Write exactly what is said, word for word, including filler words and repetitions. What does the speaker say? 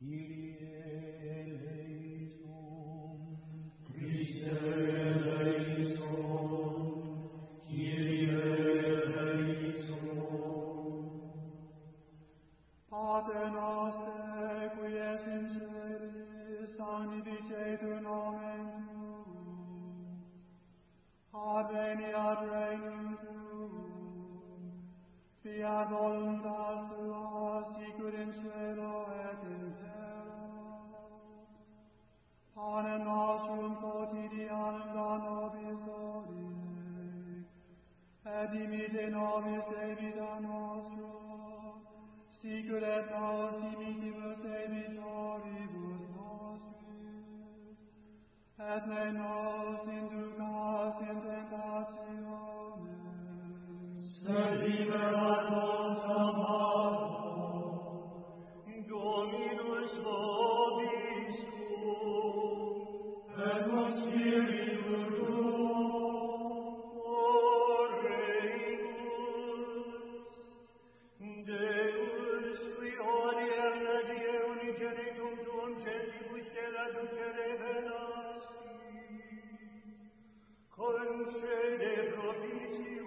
Pater noster, qui es in celis, sanctificetur nomen tuum. Adveniat regnum tuum. Fiat voluntas tua, sicur in cielo et in terra. Panem nostrum quotidianum da nobis hodie, et dimitte nobis debita nostra, sicur et nos dimittimus debitoribus nostris, et ne nos inducas in tentationem, sed libera nos a malo. Dominus vobiscum, et con spiritu tuo, oremus. Deus, qui odierna die unigenitum tuum centibus terra ducere velasti, concede propitium